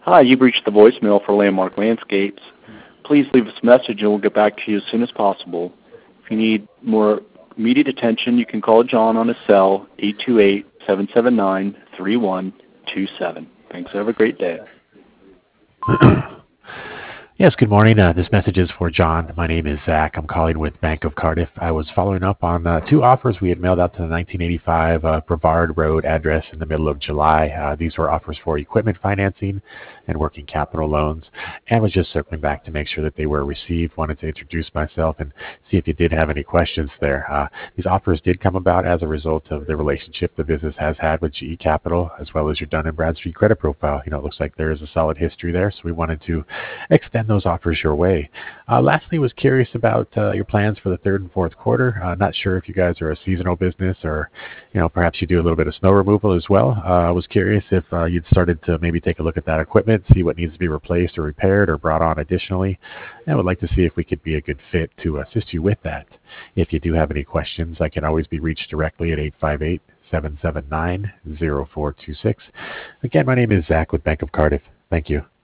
Hi, you've reached the voicemail for Landmark Landscapes. Please leave us a message and we'll get back to you as soon as possible. If you need more immediate attention, you can call John on his cell, 828-779-3127. Thanks. Have a great day. Yes, good morning. This message is for John. My name is Zach. I'm calling with Bank of Cardiff. I was following up on two offers we had mailed out to the 1985 Brevard Road address in the middle of July. These were offers for equipment financing and working capital loans, and was just circling back to make sure that they were received. Wanted to introduce myself and see if you did have any questions there. These offers did come about as a result of the relationship the business has had with GE Capital, as well as your Dun & Bradstreet credit profile. It looks like there is a solid history there, so we wanted to extend those offers your way. Lastly, was curious about your plans for the third and fourth quarter. Not sure if you guys are a seasonal business or, perhaps you do a little bit of snow removal as well. I was curious if you'd started to maybe take a look at that equipment, see what needs to be replaced or repaired or brought on additionally. And would like to see if we could be a good fit to assist you with that. If you do have any questions, I can always be reached directly at 858-779-0426. Again, my name is Zach with Bank of Cardiff. Thank you.